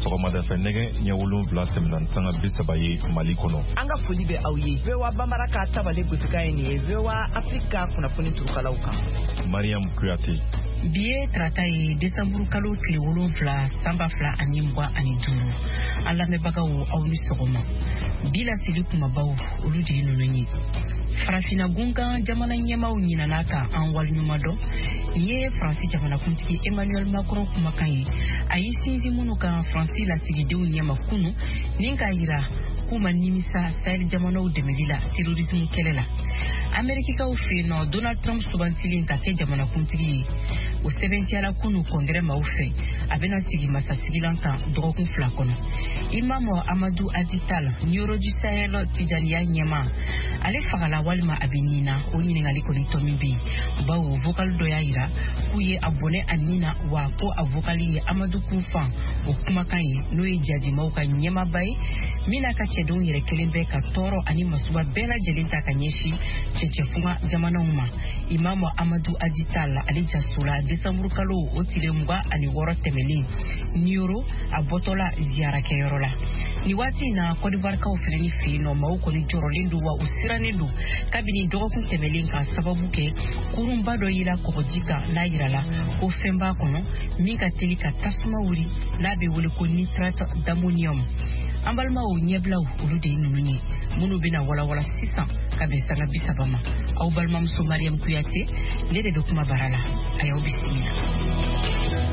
sɔgɔmada fɛ nɛgɛ ɲɛ 7 tɛmɛna sanga 30 Mali kɔnɔ. An ka foli bɛ aw ye. VOA Bambara ka tabale gosika ye nin ye. VOA Afrika kunnafoni turukalaw kan. Mariam Kuyate. Bi ye tarata ye Desanburu kalo tile 7 sanba 2025. An lamɛnbagaw aw ni sɔgɔma. Bi la seli kumabaw olu de ye ninnu ye. Farafina gungan jamana ɲɛmaw ɲinana ka an waliɲuman dɔn. Nin ye Faransi jamanakuntigi Emmanuel Macron kumakan ye. A y'i sinsin minnu kan Faransi lasigidenw ɲɛma kunu nin k'a yira k'u ma nimisa Sahel jamanaw dɛmɛli la terrorisme kɛlɛ la. Amerikikaw fɛ yen nɔ Donald Trump subantilen ka kɛ jamanakuntigi ye. O sɛbɛntiyara kunu kɔngrɛ maaw fɛ a bɛna sigi masasigilan kan dɔgɔkun 2 kɔnɔ. Imam Amadou Adital Nioro du Sahel Tijaniya ɲɛma ale fagala walima a bɛ ɲina o ɲiningali kɔni tɔ min bɛ yen. Bawo vocal dɔ y'a yira k'u ye a bɔnɛ a nin na wa ko a vocal ye Amadou Koufan o kumakan ye n'o ye jadimaw ka ɲɛmaba ye min n'a ka cɛdenw yɛrɛ kelen bɛ ka tɔɔrɔ ani masuba bɛɛ lajɛlen ta ka ɲɛsin cɛcɛfunga jamanaw ma. Imam Amadou Adital ale jasola Desanburu kalo o tile 26 tɛmɛlen Nioro a bɔtɔla ziyarakɛyɔrɔ la. Ni waati na Côte d'Ivoirekaw fɛnɛ ni fɛ yen nɔ maaw kɔni jɔrɔlen don wa u sirannen don kabini dɔgɔkun tɛmɛlen ka sababu kɛ kurunba dɔ yela kɔgɔji kan n'a yirala ko fɛn b'a kɔnɔ min ka teli ka tasuma wuli n'a bɛ wele ko nitrate d'ammonium. An balimaw ɲɛbilaw olu de ye ninnu ye minnu bɛna walawala sisan ka bɛn sanga 30 ma. Aw balimamuso Mariam Kuyate ne de bɛ kuma bara la a y'aw bisimila.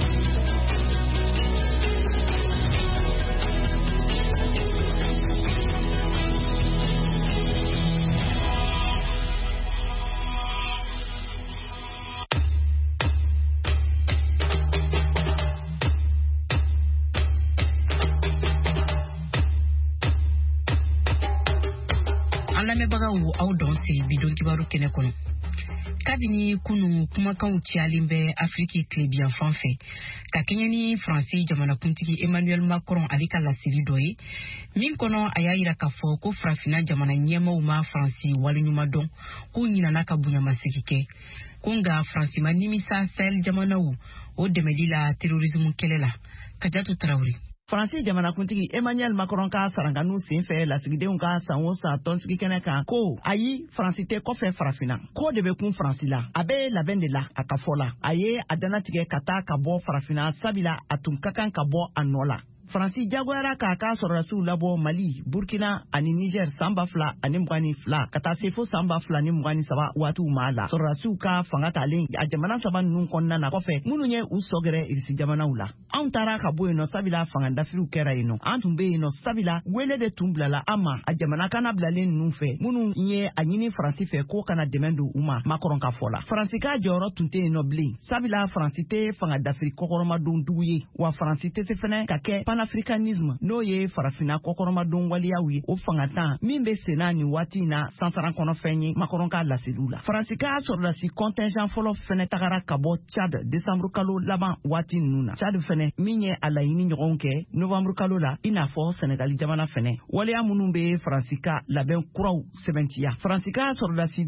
Lamɛnbagaw aw dɔn se bidon kibaru kɛnɛ kɔnɔ. Kabini kunu kumakanw ciyalen bɛ Afriki tilebiyan fan fɛ ka kɛɲɛ ni Faransi jamanakuntigi Emmanuel Macron ale ka laseli dɔ ye min kɔnɔ a y'a yira k'a fɔ ko farafina jamana ɲɛmaw ma Faransi waliɲuman dɔn k'u ɲinana ka bonyamasegi kɛ ko nka Faransi ma nimisa Sahel jamanaw o dɛmɛli la terrorisme kɛlɛ la. Kajatu Tarawele. Faransi jamanakuntigi Emmanuel Macron ka saranganu senfɛ lasigidenw ka san o san tɔnsigi kɛnɛ kan ko ayi Faransi tɛ kɔfɛ farafina ko de bɛ kun Faransi la a bɛ labɛn de la a ka fɔ la a ye a danatigɛ ka taa ka bɔ farafina sabila a tun ka kan ka bɔ a nɔ la. Faransi jagoyara k'a ka sɔrɔdasiw labɔ Mali, Burkina ani Niger san 2022 ka taa se fo san 2023 waatiw ma la. Sɔrɔdasiw ka fanga talen a jamana 3 ninnu kɔnɔna na kɔfɛ minnu ye u sɔgɛrɛ irisi jamanaw la. Anw taara ka bɔ yen nɔ sabila fanga dafiriw kɛra yen nɔ. An tun bɛ yen nɔ sabila wele de tun bilala an ma a jamana kana bilalen ninnu fɛ minnu ye a ɲini Faransi fɛ ko kana dɛmɛ don u ma Macron ka fɔ la. Faransi ka jɔyɔrɔ tun tɛ yen nɔ bilen sabila Faransi tɛ fanga dafiri kɔkɔrɔmadondugu ye wa Faransi tɛ se fɛnɛ ka kɛ panafricanisme n'o ye farafina kɔkɔrɔmadon waliyaw ye o fangatan min bɛ senna ni waati na sansaran kɔnɔfɛn ye Macron ka laseliw la. Faransi ka sɔrɔdasi contingent fɔlɔ fɛnɛ tagara ka bɔ Tchad Desanburu kalo laban waati ninnu na. Tchad fɛnɛ min ye a laɲini ɲɔgɔn kɛ Novembre kalo la i n'a fɔ Senegali jamana fɛnɛ waliya minnu bɛ Faransi ka labɛn kuraw sɛbɛntiya. Faransi ka sɔrɔdasi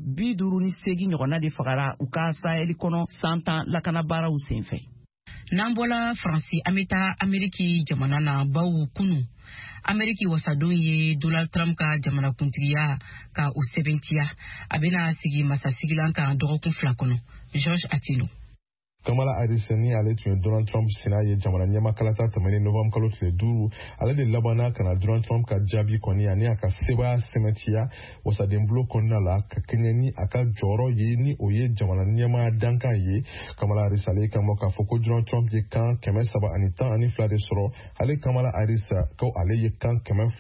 58 ɲɔgɔnna de fagara u ka Sahel kɔnɔ 100 ans lakana baaraw senfɛ. N'an bɔla Faransi an bɛ taa Ameriki jamana na bawo kunu Ameriki wasadon ye Donald Trump ka jamanakuntigiya ka o sɛbɛntiya a bɛna sigi masasigilan kan dɔgɔkun 2 kɔnɔ. George Atino. Kamala Harris ni ale tun ye Donald Trump sina ye jamana ɲɛmakalata tɛmɛnen Novembre kalo tile 5 ale de labanna kana Donald Trump ka jaabi kɔni ani a ka sebaya sɛmɛntiya wasadenbulo kɔnɔna la ka kɛɲɛ ni a ka jɔyɔrɔ ye ni o ye jamana ɲɛma dankan ye. Kamala Harris ale ka mɔ k'a fɔ ko Donald Trump ye kan 312 de sɔrɔ ale Kamala Harris ko ale ye kan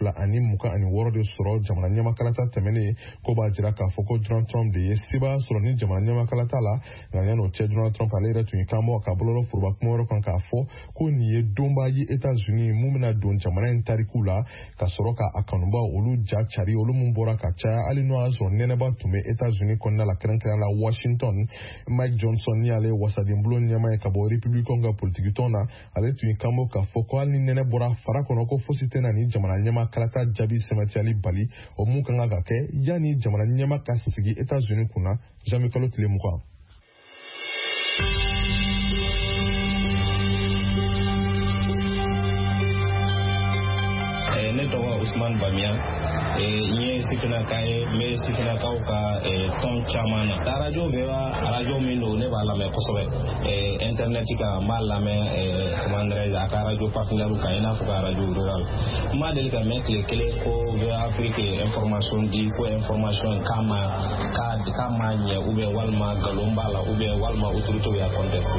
226 de sɔrɔ jamana ɲɛmakalata tɛmɛnen ko b'a jira k'a fɔ ko Donald Trump de ye sebaya sɔrɔ ni jamana ɲɛmakalata la nka yan'o cɛ Donald Trump ale yɛrɛ tun ye kan bɔ ka bololɔ foroba kuma wɛrɛ kan k'a fɔ ko nin ye donba ye États-Unis mun bɛna don jamana in tariku la ka sɔrɔ ka a kanubaw olu ja cari olu mun bɔra ka caya hali n'o y'a sɔrɔ nɛnɛba tun bɛ États-Unis kɔnɔna la kɛrɛnkɛrɛnya la Washington. Mike Johnson ni ale wasadenbulo ɲɛma ye ka bɔ républicain ka politiki tɔn na ale tun ye kan bɔ k'a fɔ ko hali ni nɛnɛ bɔra fara kɔnɔ ko fosi tɛ na ni jamana ɲɛma kalata jaabi sɛmɛtiyali bali o mun kan ka kɛ yanni jamana ɲɛma ka sigi États-Unis kunna janvier kalo tile 20. Ousmane Bamia nye sifina kaye me sifina kaw ka ton chamana radio veva radio mindo ne bala me kosobe internet ka mala me mandre aka radio partenaire ka ina fuka radio rural ma del ka mettre clé ko ve afrique information di ko information kama nya ube walma galombala ube walma uturuto ya conteste.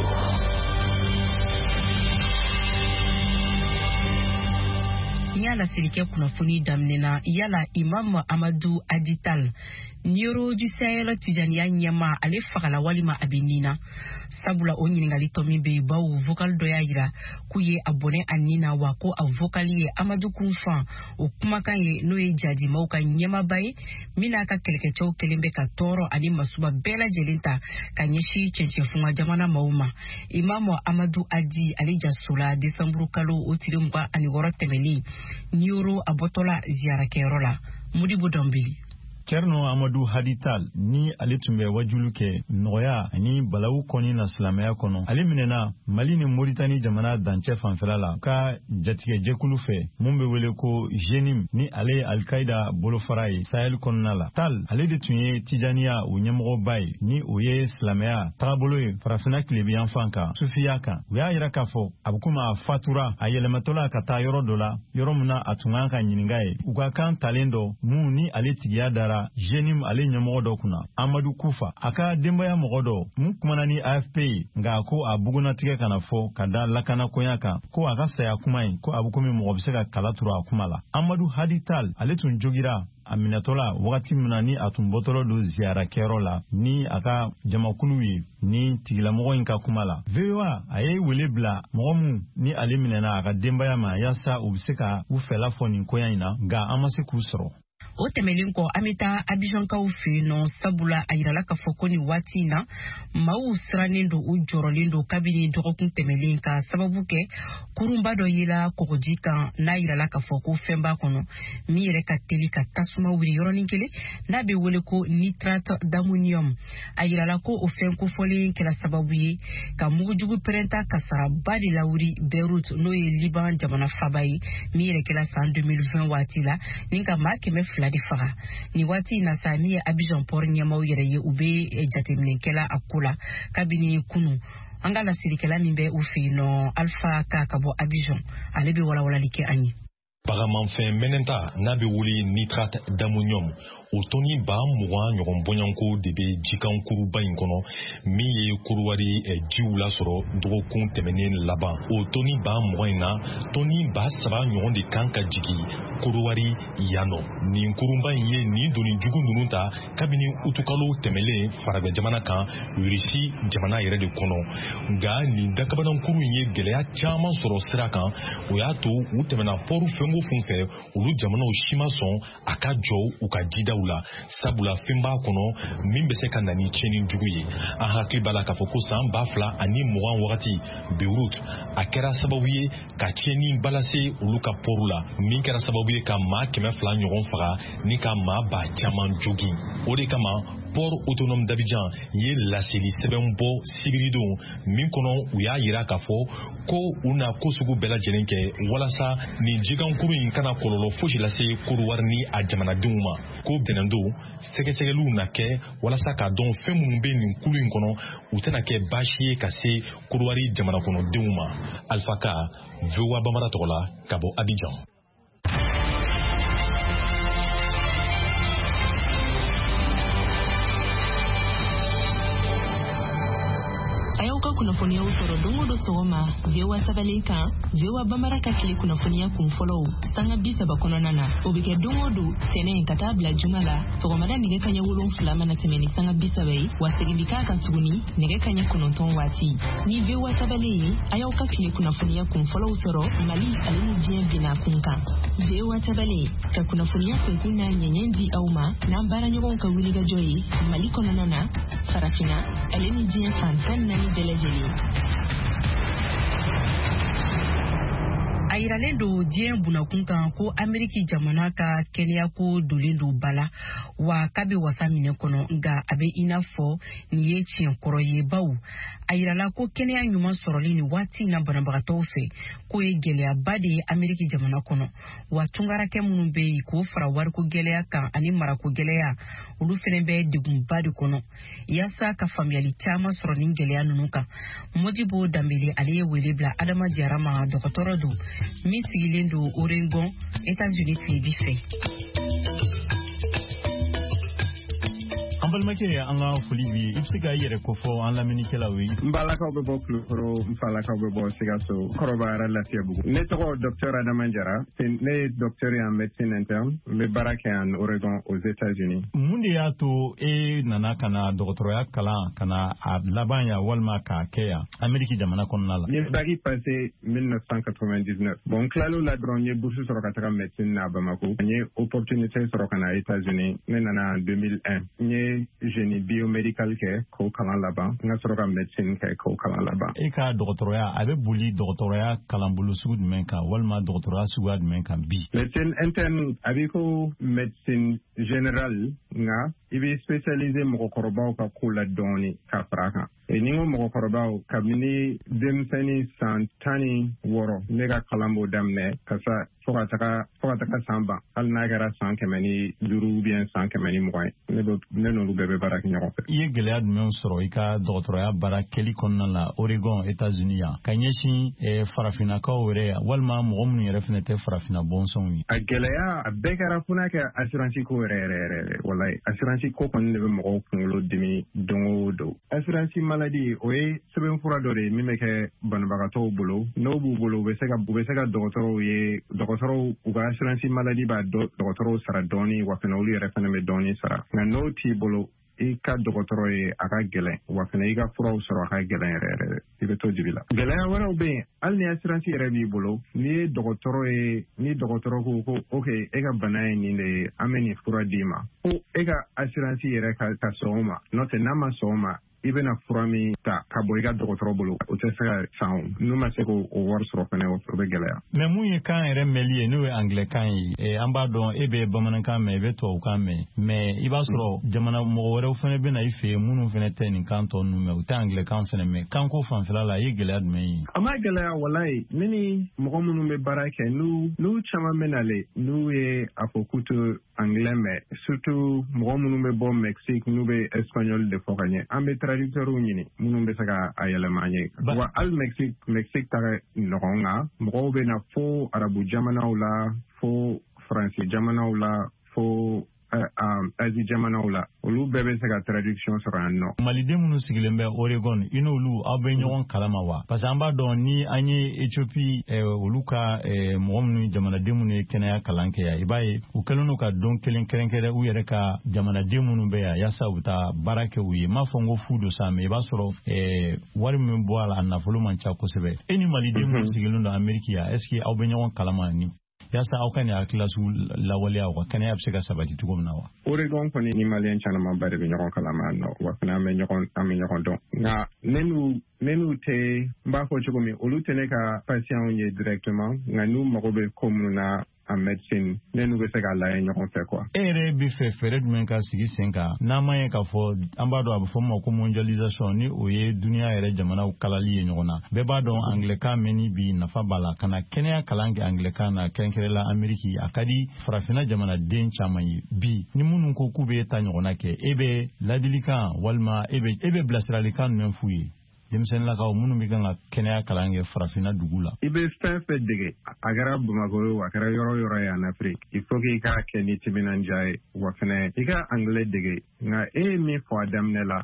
Yala silike kunafuni damnena yala Imam Amadou Adital Nioro du Sahel Tijaniya Nyama ale fagala walima abinina sabula o ɲiningali tomi be bawo vocal dɔ y'a yira k'u ye abonné anina wa ko a vocal ye Amadou Kunfan o kumakan ye n'o ye jadimaw ka ɲɛmaba ye mina ka kɛlɛkɛcɛw kelen bɛ ka tɔɔrɔ ani masuba bɛɛ lajɛlen ta ka ɲɛsi cɛncɛnfunga jamana maaw ma. Imam Amadou Adi ale jasola décembre kalo o tile 26 tɛmɛlen Nioro a bɔtɔla ziyarakɛyɔrɔ la. Modibo Dambili. Cerno Amadou Hadital ni ale tun bɛ wajulu kɛ nɔgɔya ani balawu kɔni na silamɛya kɔnɔ. Ale minɛna Mali ni Mauritanie jamana dancɛ fanfɛla la ka jatigɛ jɛkulu fɛ mun bɛ wele ko Jenim ni ale ye Al-Qaida bolofara ye Sahel kɔnɔna la. Tal ale de tun ye Tijaniya o ɲɛmɔgɔba ye ni o ye silamɛya tagabolo ye farafina tilebiyan fan kan sufiya kan. U y'a yira k'a fɔ a bɛ komi a fatura a yɛlɛmatɔla ka taa yɔrɔ dɔ la yɔrɔ min na a tun kan ka ɲininka ye. U ka kan talen dɔ mun ni ale tigiya dara Jenim ale ɲɛmɔgɔ dɔ kunna Amadou Kufa a ka denbaya mɔgɔ dɔ mun kumana ni AFP ye nka ko a bugunatigɛ kana fɔ ka da lakana koɲa kan ko a ka saya kuma ye ko a bɛ komi mɔgɔ bɛ se ka kala turu a kuma la. Amadou Hadital ale tun jogira a minɛtɔla wagati min na ni a tun bɔtɔlɔ don ziyarakɛyɔrɔ la ni a ka jamakulu ye ni tigilamɔgɔ in ka kuma la. VOA a ye wele bila mɔgɔ min ni ale minɛna a ka denbaya ma yaasa u bɛ se ka u fɛla fɔ nin koɲa in na nka an ma se k'u sɔrɔ. O tɛmɛlen kɔ an bɛ taa Abidjankaw fɛ yen nɔ sabula a yirala k'a fɔ ko nin waati in na maaw sirannen don u jɔrɔlen don kabini dɔgɔkun tɛmɛlen ka sababu kɛ kurunba dɔ yela kɔgɔji kan n'a yirala k'a fɔ ko fɛn b'a kɔnɔ min yɛrɛ ka teli ka tasuma wuli yɔrɔnin kelen n'a bɛ wele ko nitrate d'ammonium. A yirala ko o fɛn kofɔlen kɛla sababu ye ka mugujugu pɛrɛnta kasaraba de lawuri Beirut n'o ye Liban jamana faba ye min yɛrɛ kɛla san 2020 waati la ni ka maa 200 de faga. Ni waati na sa mi ye Abidjan port ɲɛmaw yɛrɛ ye u bɛ jateminɛkɛla a ko la kabini kunu. An ka lasirikɛla min bɛ u fɛ yen nɔ Alpha ka bɔ Abidjan ale bɛ walawalali kɛ an ye. Bagamanfɛn mɛnɛnta n'a bɛ wuli nitrate d'ammonium o tɔni 20 ɲɔgɔn bɔɲanko de bɛ jikan kuruba in kɔnɔ min ye kuruwari jiw lasɔrɔ dɔgɔkun tɛmɛnen laban. O tɔni 20 in na tɔni 3 ɲɔgɔn de kan ka jigi kuruwari yanɔ. Nin kurunba in ye nin doni jugu ninnu ta kabini utukalo tɛmɛlen faragɛ jamana kan Russie jamana yɛrɛ de kɔnɔ. Nka nin dakabanakuru in ye gɛlɛya caman sɔrɔ sira kan o y'a to u tɛmɛna pɔru fɛnko fɛn fɛ olu jamanaw si ma sɔn a ka jɔ u ka jidaw la sabula fɛn b'a kɔnɔ min bɛ se ka na ni tiɲɛni jugu ye. An hakili b'a la k'a fɔ ko san 2020 wagati Beirut a kɛra sababu ye ka tiɲɛni balase olu ka pɔru la min kɛra sababu ye ka maa 200 ɲɔgɔn faga ni ka maa 1000 jogin. O de kama port autonome d'Abidjan ye laseli sɛbɛn bɔ sibiridon min kɔnɔ u y'a yira k'a fɔ ko u na ko sugu bɛɛ lajɛlen kɛ walasa nin jikankuru in kana kɔlɔlɔ fosi lase Kodowari ni a jamanadenw ma. Ko bɛnnen don sɛgɛsɛgɛliw na kɛ walasa k'a dɔn fɛn minnu bɛ nin kulu in kɔnɔ u tɛna kɛ baasi ye ka se Kodowari jamana kɔnɔdenw ma. Alpha Ka, VOA Bambara tɔgɔ la ka bɔ Abidjan. Kunnafoniya sɔrɔ don o don sɔgɔma VOA Sabalen kan VOA Bambara ka tile kunnafoniya kun fɔlɔw sanga 30 kɔnɔna na o bɛ kɛ don o don tɛnɛ ka taa bila juma la sɔgɔmada nɛgɛ kanɲɛ 7 mana tɛmɛ ni sanga 30 ye wa segin bi k'a kan tuguni nɛgɛ kanɲɛ 9 waati. Ni VOA Sabalen ye a y'aw ka tile kunnafoniya kun fɔlɔw sɔrɔ Mali ale ni diɲɛ binna kun kan. VOA Sabalen ka kunnafoniya kunkun n'a ɲɛɲɛ di aw ma n'an baaraɲɔgɔnw ka wulikajɔ ye Mali kɔnɔna na farafina ale ni diɲɛ fan 14 bɛɛ lajɛlen. a yiralen do diɲɛ bunakun kan ko Ameriki jamana ka kɛnɛya ko dolen do bala wa k'a bɛ wasa minɛ kɔnɔ nka a bɛ i n'a fɔ nin ye tiɲɛ kɔrɔ ye baw a yirala ko kɛnɛya ɲuman sɔrɔli ni waati na banabagatɔw fɛ ko ye gɛlɛyaba de ye Ameriki jamana kɔnɔ wa tungarakɛ minnu bɛ yen k'o fara wariko gɛlɛya kan ani marako gɛlɛya olu fɛnɛ bɛ degunba de kɔnɔ yaasa ka faamuyali caman sɔrɔ nin gɛlɛya ninnu kan Modibo Dambele ale ye wele bila Adama Jara ma dɔgɔtɔrɔ do min sigilen do Oregon États-Unis tile fɛ. An balimakɛ an ka foli bi i bɛ se ka yɛrɛ ko fɔ an lamɛnnikɛlaw ye. N balakaw bɛ bɔ Kulukoro, n falakaw bɛ bɔ Sikaso, Kɔrɔbayara Lafiyabugu. Ne tɔgɔ Dr Adama Jara, ne ye docteur en médecine interne, n bɛ baara kɛ en Oregon aux États-Unis. Mun de y'a to e nana ka na dɔgɔtɔrɔya kalan ka na a laban ya walima k'a kɛ yan Ameriki jamana kɔnɔna la? N ye bac passé 1999. Bon, n tilal'o la dɔrɔn n ye bourse sɔrɔ ka taga médecine na Bamako. N ye opportunité sɔrɔ ka na États-Unis. Ne nana en 2001. N ye génie biomédical kɛ k'o kalan laban n ka sɔrɔ ka médecine kɛ k'o kalan laban. E ka dɔgɔtɔrɔya a bɛ boli dɔgɔtɔrɔya kalanbolo sugu jumɛn kan walima dɔgɔtɔrɔya suguya jumɛn kan bi? Médecine interne a bɛ ko médecine générale nka i bɛ spécialisé mɔgɔkɔrɔbaw ka ko la dɔɔni ka fara kan. Ni n ko mɔgɔkɔrɔbaw kabini denmisɛnnin san 16 ne ka kalan b'o daminɛ ka fo ka taga san ban hali n'a kɛra san 105 bien san 120 ne n'olu bɛɛ bɛ baara kɛ ɲɔgɔn fɛ. I ye gɛlɛya jumɛn sɔrɔ i ka dɔgɔtɔrɔya baara kɛli kɔnɔna la Oregon États-Unis yan ka ɲɛsin farafinnakaw yɛrɛ walima mɔgɔ minnu yɛrɛ fɛnɛ tɛ farafinna bɔnsɔnw ye? A gɛlɛya a bɛɛ kɛra fo n'a kɛ assurance ko yɛrɛ wallahi assurance ko kɔni de bɛ mɔgɔw kunkolo dimi don o don. Assurance maladie o ye sɛbɛnfura dɔ de ye min bɛ kɛ banabagatɔw bolo n'o b'u bolo u bɛ se ka dɔgɔtɔrɔw ye dɔgɔtɔrɔw u ka assurance maladie b'a dɔgɔtɔrɔw sara dɔɔni wa fɛnɛ olu yɛrɛ fɛnɛ bɛ dɔɔni sara nka n'o t'i bolo i ka dɔgɔtɔrɔ ye a ka gɛlɛn wa fɛnɛ i ka furaw sɔrɔ a ka gɛlɛn yɛrɛ i bɛ to dibi la. Gɛlɛya wɛrɛw bɛ yen hali ni assurance yɛrɛ b'i bolo ni dɔgɔtɔrɔ ko ok e ka bana ye nin de ye an bɛ nin fura d'i ma ko e ka assurance yɛrɛ ka sɔn o ma n'o tɛ n'a ma sɔn o ma i bɛna fura min ta ka bɔ i ka dɔgɔtɔrɔ bolo o tɛ se ka san n'u ma se k'o wari sɔrɔ fɛnɛ o bɛ gɛlɛya. Mais mun ye kan yɛrɛ mɛnli ye n'o ye anglais-kan ye an b'a dɔn e bɛ bamanankan mɛn i bɛ tubabukan mɛn mais i b'a sɔrɔ jamana mɔgɔ wɛrɛw fɛnɛ bɛ na i fɛ yen minnu fɛnɛ tɛ nin kan tɔ ninnu mɛn u tɛ anglais-kan fɛnɛ mɛn kanko fanfɛla la i ye gɛlɛya jumɛn ye? A ma gɛlɛya walayi ne ni mɔgɔ minnu bɛ baara kɛ n'u caman bɛ nalen n'u ye a fɔ k'u tɛ anglais mɛn surtout mɔgɔ minnu bɛ bɔ Mexique n'u bɛ espagnol de fɔ ka ɲɛ an bɛ traducteurs ɲini minnu bɛ se ka a yɛlɛma an ye wa hali Mexique ta nɔgɔn kan mɔgɔw bɛ na fo arabu jamanaw la fo faransi jamanaw la fo Asie jamanaw la olu bɛɛ bɛ se ka traduction sɔrɔ yan nɔ. Maliden minnu sigilen bɛ Oregon i n'olu aw bɛ ɲɔgɔn kalama wa? Parce que an b'a dɔn ni an ye Ethiopie olu ka mɔgɔ minnu jamanaden minnu ye kɛnɛya kalan kɛ yan i b'a ye u kɛlen don ka don kelen kɛrɛnkɛrɛn u yɛrɛ ka jamanaden minnu bɛ yan yaasa u taa baara kɛ u ye m'a fɔ n ko fu don sa mais i b'a sɔrɔ wari min bɔ a la a nafolo man ca kosɛbɛ. E ni maliden minnu sigilen don Ameriki yan est ce que aw bɛ ɲɔgɔn kalama ni? Yaasa aw ka nin hakililasiw lawaleya wa kɛnɛya bɛ se ka sabati cogo min na wa? Oregon kɔni ni maliyɛn camanba de bɛ ɲɔgɔn kalama nɔ wa fana an bɛ ɲɔgɔn dɔn nka ne n'u tɛ n b'a fɔ cogo min olu tɛ ne ka patients ye directement nka n'u mago bɛ ko minnu na en médecine ne n'u bɛ se k'a lajɛ ɲɔgɔn fɛ quoi. E yɛrɛ bɛ fɛ fɛɛrɛ jumɛn ka sigi sen kan n'an ma ye k'a fɔ an b'a dɔn a bɛ fɔ ma ko mondialisation ni o ye duniya yɛrɛ jamanaw kalali ye ɲɔgɔn na bɛɛ b'a dɔn anglais-kan mɛnni bi nafa b'a la ka na kɛnɛya kalan kɛ anglais-kan na kɛrɛnkɛrɛnla Ameriki a ka di farafinna jamanaden caman ye bi ni minnu ko k'u bɛ ta ɲɔgɔnna kɛ e bɛ ladilikan walima e bɛ bilasiralikan jumɛn f'u ye? Denmisɛnninlakaw minnu bɛ kan ka kɛnɛya kalan kɛ farafinna dugu la. I bɛ fɛn fɛn dege a kɛra Bamako ye a kɛra yɔrɔ yɔrɔ ye en Afrique il faut que i k'a kɛ ni timinandiya ye wa fɛnɛ i ka anglais dege nka e ye min fɔ a daminɛ la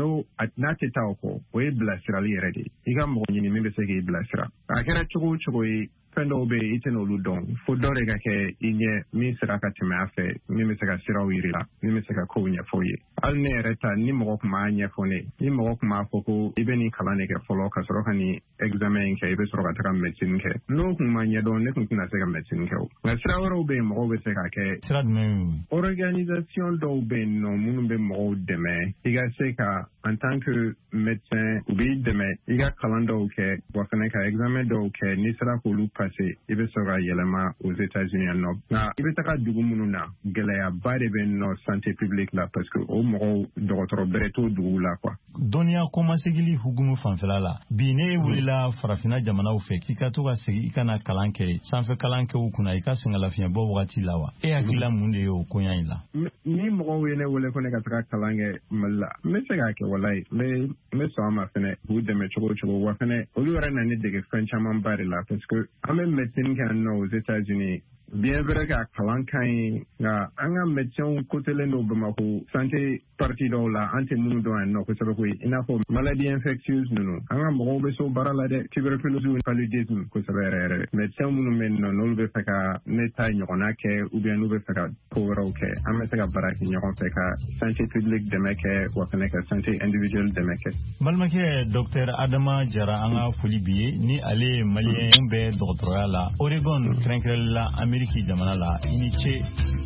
n'a tɛ taa o kɔ o ye bilasirali yɛrɛ de ye i ka mɔgɔ ɲini min bɛ se k'i bilasira a kɛra cogo o cogo ye fɛn dɔw bɛ yen i tɛ n'olu dɔn fo dɔ de ka kɛ i ɲɛ min sera ka tɛmɛ a fɛ min bɛ se ka siraw yiri la min bɛ se ka kow ɲɛfɔ ye hali ne yɛrɛ ta ni mɔgɔ tun b'a ɲɛfɔ ne ni mɔgɔ tun b'a fɔ ko i bɛ nin kalan de kɛ fɔlɔ ka sɔrɔ ka nin examen in kɛ i bɛ sɔrɔ ka taga médecine kɛ n'o tun ma ɲɛdɔn ne tun tɛna se ka médecine kɛ o nka sira wɛrɛw bɛ yen mɔgɔw bɛ se ka kɛ sira jumɛn? Organisation dɔw bɛ yen nɔ minnu bɛ mɔgɔw dɛmɛ i ka se ka en tant que médecin u b'i dɛmɛ i ka kalan dɔw kɛ wa fana ka examen dɔw kɛ n'i sera k'olu passé i bɛ sɔrɔ ka yɛlɛma aux États-Unis yan nɔ nka i bɛ taga dugu minnu na gɛlɛyaba de bɛ nɔ santé publique la parce que o mɔgɔw dɔgɔtɔrɔ bɛrɛ t'o dugu la quoi. Dɔnniya kɔmasegili hukumu fanfɛla la bi ne wulila farafina jamanaw fɛ k'i ka to ka segin i kana kalan kɛ sanfɛ kalan kɛ u kunna i ka sɛngɛlafiɲɛbɔ wagati la wa e hakilila mun de ye o koɲa in la. Ni mɔgɔw ye ne wele ko ne ka taga kalan kɛ Mali la n bɛ se k'a kɛ walayi n bɛ sɔn a ma fɛnɛ k'u dɛmɛ cogo o cogo wa fɛnɛ olu yɛrɛ na ne dege fɛn caman ba de la parce que an bɛ médecine kɛ yan nɔ aux États-Unis bien vrai ka kalan ka ɲi nka an ka médecins kotelen don Bamako santé partie dɔw la an tɛ minnu dɔn yan nɔ kosɛbɛ koyi i n'a fɔ maladie infectieuse ninnu an ka mɔgɔw bɛ so baara la dɛ tuberculose paludisme kosɛbɛ yɛrɛ yɛrɛ médecins minnu bɛ yen nɔ n'olu bɛ fɛ ka ne ta ɲɔgɔnna kɛ ou bien n'u bɛ fɛ ka ko wɛrɛw kɛ an bɛ se ka baara kɛ ɲɔgɔn fɛ ka santé publique dɛmɛ kɛ wa fɛnɛ ka santé individuelle dɛmɛ kɛ. Balimakɛ Dr Adama Jara an ka foli bi ye ni ale ye maliyɛn bɛ dɔgɔtɔrɔya la Oregon kɛrɛnkɛrɛnli la Ameriki jamana la i ni ce.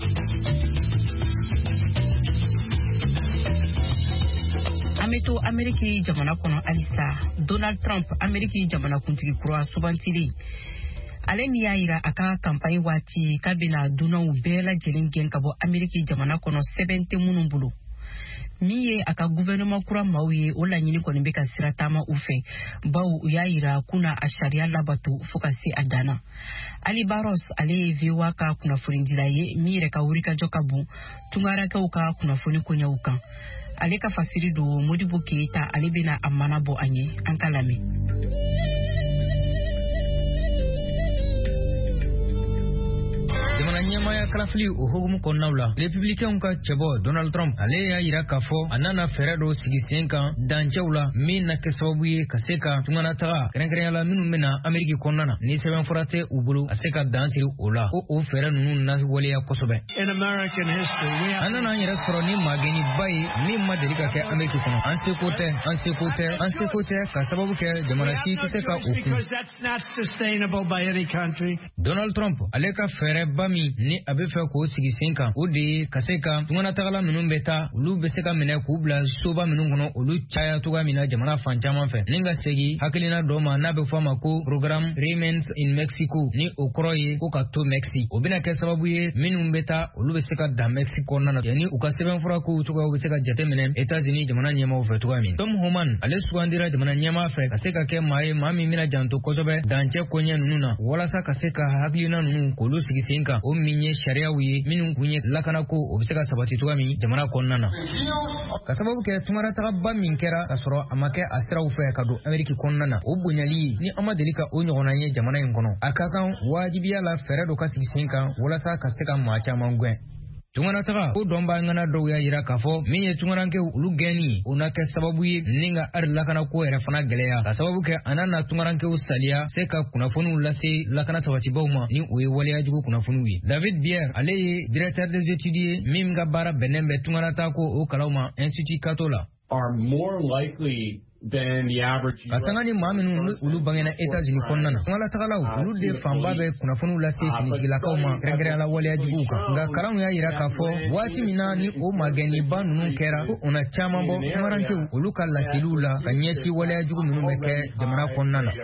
An bɛ to Ameriki jamana kɔnɔ halisa Donald Trump Ameriki jamanakuntigi kura sugantili ale ni y'a yira a ka campagne waati k'a bɛna dunanw bɛɛ lajɛlen gɛn ka bɔ Ameriki jamana kɔnɔ sɛbɛn tɛ minnu bolo min ye a ka gouvernement kura maaw ye o laɲini kɔni bɛ ka sira taama u fɛ bawo u y'a yira kunna a sariya labato fo ka se a danna. Ali Barros ale ye VOA ka kunnafonidila ye min yɛrɛ ka wulikajɔ ka bon tungarakɛw ka kunnafoni koɲɛw kan. Ale ka fasiri don Modibo Keita ale bɛna a mana bɔ an ye an ka lamɛn. Jamana ɲɛmaya kalafili o hokumu kɔnɔnaw la républicains ka cɛbɔ Donald Trump ale y'a yira k'a fɔ a nana fɛɛrɛ dɔ sigi sen kan dancɛw la min na kɛ sababu ye ka se ka tunganataga kɛrɛnkɛrɛnya la minnu bɛna Ameriki kɔnɔna na ni sɛbɛn fura tɛ u bolo a se ka dan siri o la ko o fɛɛrɛ ninnu nawaleya kosɛbɛ. An nana an yɛrɛ sɔrɔ ni magɛniba ye min ma deli ka kɛ Ameriki kɔnɔ an seko tɛ ka sababu kɛ jamana si tɛ se ka o kun. Donald Trump ale ka fɛɛrɛ ba min ni a bɛ fɛ k'o sigi sen kan o de ye ka se ka tunganatagala minnu bɛ taa olu bɛ se ka minɛ k'u bila soba minnu kɔnɔ olu caya cogoya min na jamana fan caman fɛ ni ka segin hakilina dɔ ma n'a bɛ fɔ a ma ko programme Remains in Mexico ni o kɔrɔ ye ko ka to Mexique o bɛna kɛ sababu ye minnu bɛ taa olu bɛ se ka dan Mexique kɔnɔna na yanni u ka sɛbɛnfura kow cogoyaw bɛ se ka jateminɛ États-Unis jamana ɲɛmaaw fɛ cogoya min. Tom Homan ale sugandira jamana ɲɛmaa fɛ ka se ka kɛ maa ye maa min bɛna janto kosɛbɛ dancɛ koɲɛ ninnu na walasa ka se ka hakilina ninnu k'olu sigi sen kan o min ye sariyaw ye minnu kun ye lakana ko o bɛ se ka sabati cogoya min jamana kɔnɔna na. Ka sababu kɛ tungaratagaba min kɛra ka sɔrɔ a ma kɛ a siraw fɛ ka don Ameriki kɔnɔna na o bonyali ni an ma deli ka o ɲɔgɔnna ye jamana in kɔnɔ a ka kan wajibiya la fɛɛrɛ dɔ ka sigi sen kan walasa ka se ka maa caman gɛn. Tunganataga ko dɔnba ŋana dɔw y'a yira k'a fɔ min ye tungarankɛw olu gɛnni o na kɛ sababu ye ni ka ari lakana ko yɛrɛ fana gɛlɛya ka sababu kɛ a na tungarankɛw saliya se ka kunnafoniw lase lakana sabatibaw ma ni o ye waleyajugu kunnafoniw ye. David Bier ale ye directeur des études ye min ka baara bɛnnen bɛ tunganata ko o kalaw ma Institut Cato la. Ka sanga ni maa minnu olu bangena États-Unis kɔnɔna na tungalatagalaw olu de fanba bɛ kunnafoniw lase finitigilakaw ma kɛrɛnkɛrɛnya la waleyajuguw kan nka kalanw y'a yira k'a fɔ waati min na ni o magɛnniba ninnu kɛra ko o na caman bɔ tungarankew olu ka laseliw la ka ɲɛsin waleyajugu minnu bɛ kɛ jamana kɔnɔna na.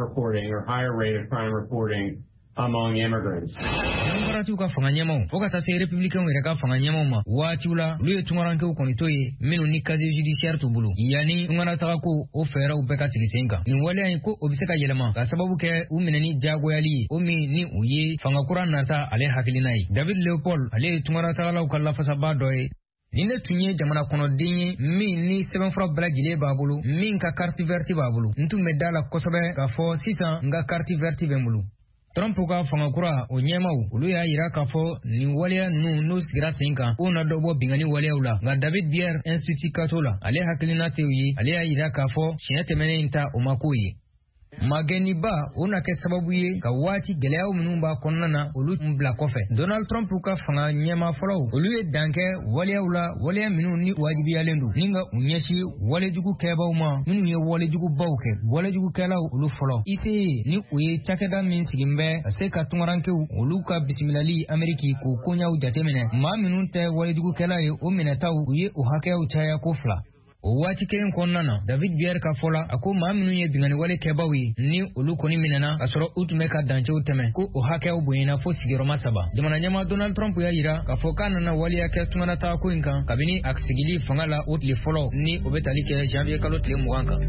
Among immigrants. Tungaratiw ka fanga ɲɛmaw fo ka taa se républicains yɛrɛ ka fanga ɲɛmaw ma waatiw la olu ye tungarankew kɔni to ye minnu ni casier judiciaire t'u bolo yanni tunganataga ko o fɛɛrɛw bɛɛ ka sigi sen kan nin waleya in ko o bɛ se ka yɛlɛma ka sababu kɛ u minɛni diyagoyali ye o min ni u ye fanga kura nata ale hakilina ye. David Leopold ale ye tungaratagalaw ka lafasaba dɔ ye. Ni ne tun ye jamana kɔnɔden ye min ni sɛbɛnfura bɛɛ lajɛlen b'a bolo min ka carte verte b'a bolo n tun bɛ da la kosɛbɛ k'a fɔ sisan n ka carte verte bɛ n bolo. Trump ka fanga kura o ɲɛmaw olu y'a yira k'a fɔ nin waleya ninnu n'u sigira sen kan o na dɔ bɔ bingani waleyaw la nka David Bier Institut Cato la ale hakilina tɛ u ye ale y'a yira k'a fɔ siɲɛ tɛmɛnen in ta o ma k'o ye. Magɛnniba o na kɛ sababu ye ka waati gɛlɛyaw minnu b'a kɔnɔna na olu bila kɔfɛ. Donald Trump ka fanga ɲɛma fɔlɔw olu ye dan kɛ waleyaw la waleya minnu ni wajibiyalen don ni ka u ɲɛsin walejugu kɛbaw ma minnu ye walejugubaw kɛ walejugukɛlaw olu fɔlɔ. ICE ni u ye cakɛda min sigin bɛ ka se ka tungarankew olu ka bisimilali Ameriki k'o koɲaw jateminɛ maa minnu tɛ walejugukɛla ye o minɛtaw u ye o hakɛyaw caya ko 2. o waati kelen kɔnɔna na David Bière ka fɔla a ko maa minnu ye bingani wale kɛbaw ye ni olu kɔni minɛna ka sɔrɔ u tun bɛ ka dancɛw tɛmɛ ko o hakɛw bonyana fo sigiyɔrɔma 3 jamana ɲɛmaa Donald Trump y'a yira k'a fɔ k'a nana waleya kɛ tunganata ko in kan kabini a sigili fanga la o tile fɔlɔ ni o bɛ tali kɛ janvier kalo tile 20 kan.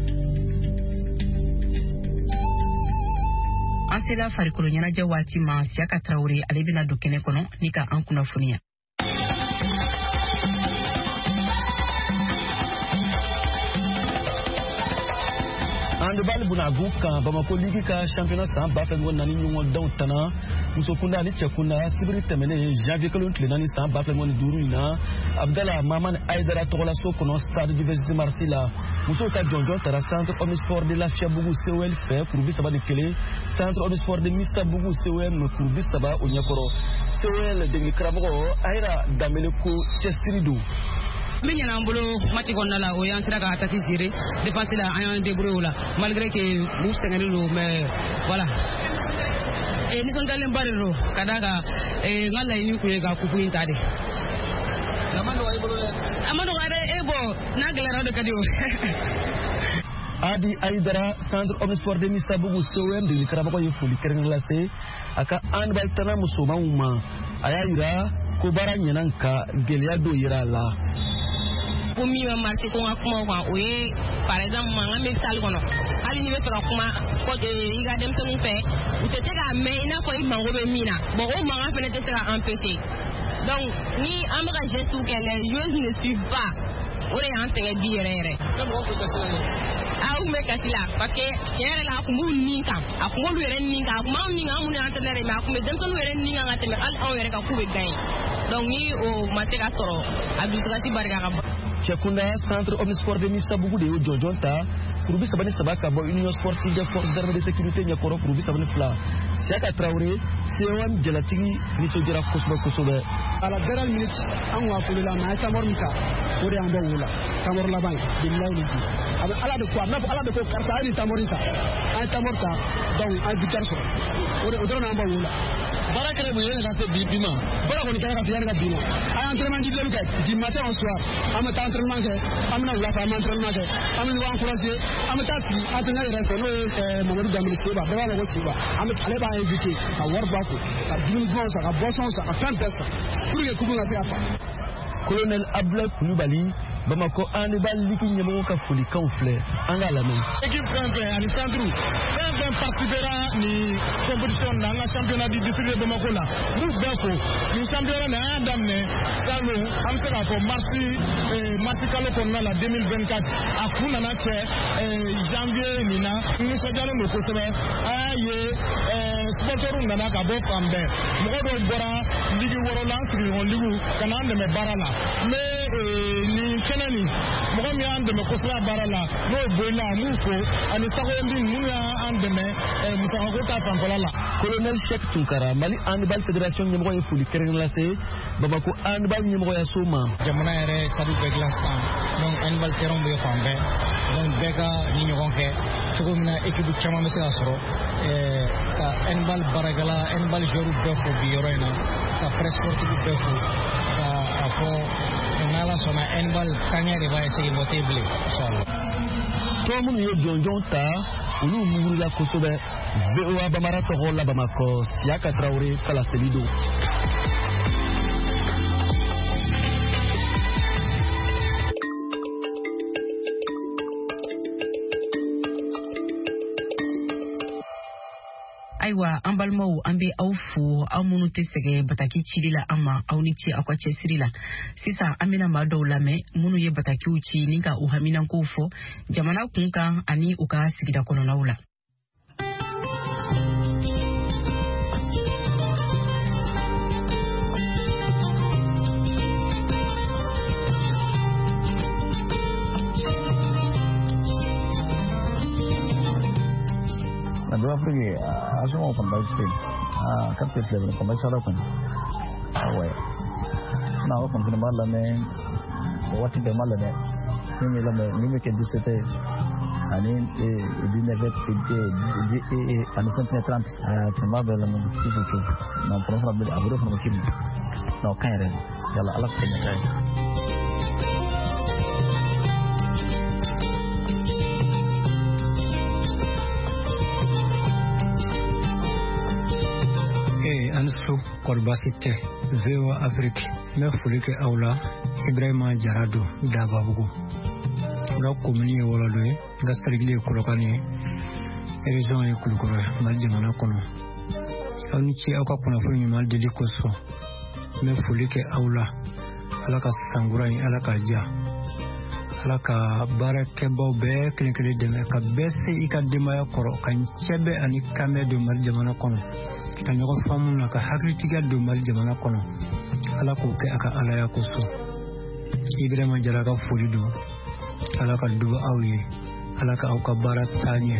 An sera farikolo ɲɛnajɛ waati ma Siaka Traoré ale bɛna don kɛnɛ kɔnɔ ni ka an kunnafoniya. Handball bunagu kan Bamako Ligi ka championnat san ba fɛn nani ɲɔgɔn daw tana muso kunda ni cɛ kunda sibiri tɛmɛnen janvier kalo tile naani san ba fɛn duuru in na Abdallah Maman Aidara tɔgɔla so kɔnɔ stade Diversité Marseille la muso ka jɔnjɔn tara centre omnisport de Lafiabougou COL fɛ kuru 31 centre omnisport de Misabougou COM kuru 30 o ɲɛkɔrɔ COL degeli karamɔgɔ Aira Damele ko cɛsiri don. Min y'an bolo match kɔnɔna la o y'an sera ka attaque gérer défense la an y'an débrouiller o la malgré que u sɛgɛnnen don mais voilà nisɔndiyalenba de don ka d'a kan n ka laɲini kun ye ka kupu in ta de. A ma nɔgɔ i bolo dɛ. A ma nɔgɔ dɛ bon n'a gɛlɛyara o de ka di o. Adi Aidara centre omnisport de Misabougou COM de karamɔgɔ ye foli kɛrɛnkɛrɛnnen lase a ka handball tana musomanw ma a y'a yira ko baara ɲɛna ka gɛlɛya dɔ yira a la. Ko min bɛ marché ko n ka kuma o kan o ye par exemple mankan bɛ salle kɔnɔ hali n'i bɛ fɛ ka kuma i ka denmisɛnninw fɛ u tɛ se k'a mɛn i n'a fɔ i mago bɛ min na bon o mankan fana tɛ se ka empêcher donc ni an bɛ ka gestes kɛ les joueuses ne suivent pas o de y'an sɛgɛn bi yɛrɛ yɛrɛ. U kun bɛ kasi la parce que tiɲɛ yɛrɛ la a kun b'u nin kan a kun b'olu yɛrɛ nin kan a kun b'anw nin kan an minnu y'an entraîneur mais a kun bɛ denmisɛnninw yɛrɛ nin kan ka tɛmɛ hali anw yɛrɛ kan k'u bɛ gagner donc ni o ma se ka sɔrɔ a dusukasi barika ka bon. Cɛkunda centre omnisport de Misabougou de y'o jɔnjɔn ta kuru 33 ka bɔ union sportive des forces armées de sécurité ɲɛkɔrɔ kuru 32 Siaka Traoré COM jalatigi nisɔndiyara kosɛbɛ. À la dernière minute an kun ka foli la mais an ye tamɔr min ta o de y'an bɔ wo la tamɔr laban bilayi ni di a bɛ ala de ko a b'a fɔ ala de ko karisa a ye nin tamɔr in ta an ye tamɔr ta donc an ye victoire sɔrɔ o dɔrɔn n'an bɔ wo la. Baara kɛlɛ mun ye ne ka se bi ma baara kɔni kɛra ka se yanni ka bi ma a ye entraînement individuel kɛ du matin au soir an bɛ taa entraînement kɛ an bɛna wula fɛ an bɛ entraînement kɛ an bɛ ɲɔgɔn encourager an bɛ taa sigi entraîneur yɛrɛ fɛ n'o ye Mamadou Dambélé Seba bɛɛ b'a fɔ ko Seba ale b'a invité ka wari b'a kun ka dumuni dumanw san ka boisson san ka fɛn bɛɛ san pour que coupe ka se ka fa. Colonel Abdoulaye Coulibaly Bamako handball ligi ɲɛmɔgɔ ka folikanw filɛ an ka lamɛn. Équipe fɛn fɛn ani centre fɛn fɛn participera ni compétition na an ka championnat du district de Bamako la n'u bɛɛ fo ni championnat na an y'a daminɛ salon an bɛ se k'a fɔ marsi kalo kɔnɔna la 2024 a kun nana cɛ janvier nin na nisɔndiyalen don kosɛbɛ an y'a ye sporteurs nana ka bɔ fan bɛɛ mɔgɔ dɔw bɔra ligi wɔɔrɔ la an sigiɲɔgɔn ligiw ka na an dɛmɛ baara la mais ni kɛnɛ nin mɔgɔ min y'an dɛmɛ kosɛbɛ baara la n'o ye Boyila an b'u fo ani Sagoyindi minnu y'an dɛmɛ musakako ta fanfɛla la. Colonel Cheikh Tunkara Mali handball fédération ɲɛmɔgɔ ye foli kɛrɛnkɛrɛnnen lase Bamako handball ɲɛmɔgɔyaso ma. Jamana yɛrɛ sadu bɛɛ dilan sisan donc handball terrain bɛ fan bɛɛ donc bɛɛ ka ni ɲɔgɔn kɛ cogo min na équipe caman bɛ se ka sɔrɔ ka handball baarakɛla handball joueur bɛɛ fo bi yɔrɔ in na ka presse sportive bɛɛ fo ka a fɔ n'ala sɔnna handball taɲɛ de b'a essayer mɔtɛ bilen inshallah. Tɔn minnu ye jɔnjɔn ta olu mugurila kosɛbɛ VOA Bamara tɔgɔ la Bamako Siaka Traoré kala seli don. Ayiwa an balimaw an bɛ aw fo aw minnu tɛ sɛgɛn bataki cili la an ma aw ni ce aw ka cɛsiri la sisan an bɛna maa dɔw lamɛn minnu ye batakiw ci ni ka u haminankow fɔ jamana kunkan ani u ka sigida kɔnɔnaw la. Dua pergi, asal pun baik sih. Kan tidak pun baik salah pun. Awal, nak pun kena malam ni, waktu dia malam ni, ni malam ni mungkin di situ. Ani di negara di anu pun terang, cuma dalam itu tu. Nampak orang beli abu pun mungkin, nak kaya, kalau alat kaya. Ansu Korbasite VOA Afrique me fulike awla Ibrahima Jarado Dababugo ga komuni wala doy ga sarigile kulokani région e kulukoro mal jamana kono awni ci aka kuna funi mal deli koso me fulike awla alaka sangurani alaka ja alaka barake bobe klinkli deme ka bese ikadima yakoro kan chebe ani kamedo mal jamana kono kan yoko famuna ka hakritiga do mal jamana kono alako ke aka alaya koso Ibrahima Jaraka fulido alaka duba awye alaka auka baratanye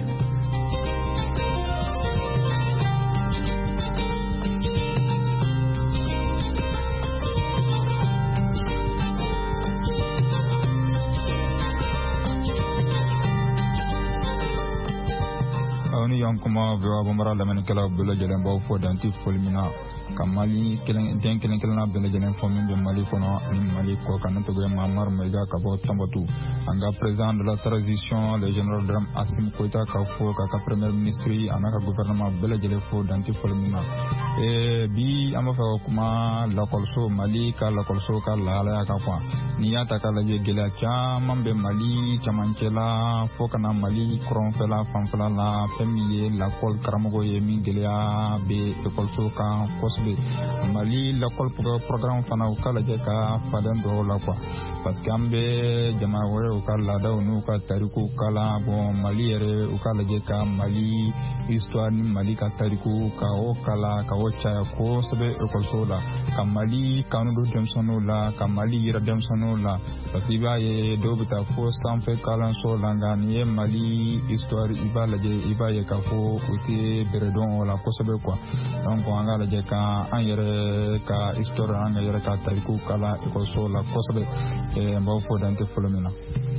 kuma vewa bamara lamani kala bela jelen baw fo danti folmina kamali kelen na bela jelen fo min be Mali kono min Mali ko kan to be Mamar Mega ka bo tambatu anga président de la transition le général Dram Assimi Koita ka fo ka premier ministre anaka gouvernement bela jelen fo danti folmina e bi ama fa kuma la kolso Mali ka la kolso ka la ala ka fa niyata kala je gela chama be Mali chamankela fo kana Mali kron fela fanfela la famille la kol karamogo ye min gɛlɛya be école so kan kosɛbɛ Mali l'école programme fana u kala jɛ ka falen dɔ la quoi parce que an bɛ jamana wɛrɛ u ka laadaw n'u ka tariku kala bon Mali yɛrɛ u ka lajɛ ka Mali histoire ni Mali ka tariku ka o kala ka o caya kosɛbɛ école so la ka Mali kanu don denmisɛnninw la ka Mali yira denmisɛnninw la parce que i b'a ye dɔw bɛ taa fo sanfɛ kalanso la nka n'i ye Mali histoire i b'a lajɛ i b'a ye k'a fɔ o tɛ bɛrɛ dɔn o la kosɛbɛ quoi donc an k'a lajɛ ka an yɛrɛ ka histoire an ka yɛrɛ ka tariku kala ekɔliso la kosɛbɛ n b'aw fo dan tɛ fɔlɔ min na.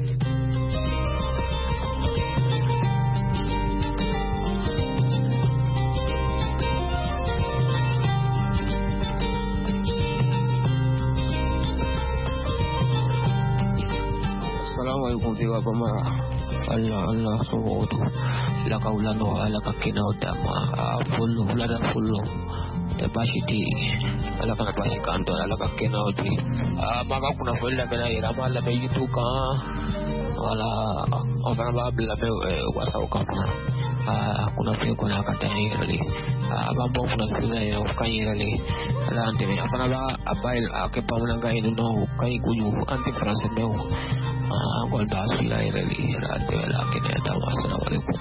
Dewa Bamara Allah sohoto la kaulano ala kakina utama fullo lada fullo te bashiti ala kana bashi kanto ala kakina uti maka kuna fulla mena ira mala be yutuka wala ofana babla be wasa ukapa kuna fe kuna katani rali bambo kuna sila ya ukanyi rali ala ante me afana ba abail akepa munanga inu no kai kuju anti france meu gol basila rali rate wala kene da assalamu alaikum.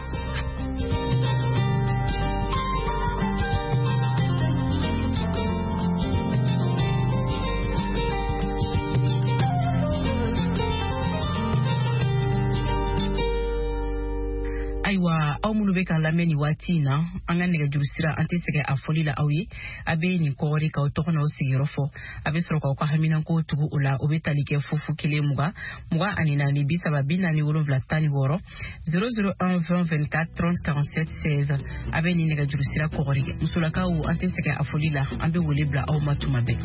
Aiwa aw minnu bɛ ka lamɛn nin waati in na an ka nɛgɛjurusira an tɛ sɛgɛn a fɔli la aw ye a bɛ nin kɔgɔri k'aw tɔgɔ n'aw sigiyɔrɔ fɔ a bɛ sɔrɔ k'aw ka haminanko tugu o la o bɛ tali kɛ fufu 1 20 24 17 16 001 20 24 30 47 16 a bɛ nin nɛgɛjurusira kɔgɔri musolakaw an tɛ sɛgɛn a fɔli la an bɛ wele bila aw ma tuma bɛɛ.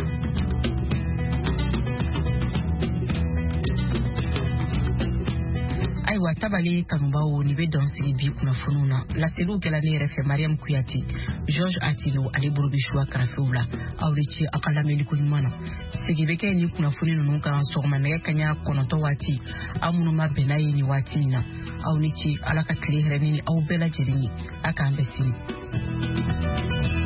Aiwa tabale kanubawo ni be don sigi bi kunnafoniw na laseliw kɛla ne yɛrɛ fɛ Mariam Kuyati George Atino ale bolo bɛ choix karafew la aw de ci aw ka lamɛnliko ɲuman na segi bɛ kɛ ni kunnafoni ninnu kan sɔgɔma nɛgɛ kaɲa 9 waati aw minnu ma bɛn n'a ye ni waati in na aw ni ci ala ka tile hɛrɛ ni aw bɛɛ lajɛlen ye a k'an bɛɛ sini.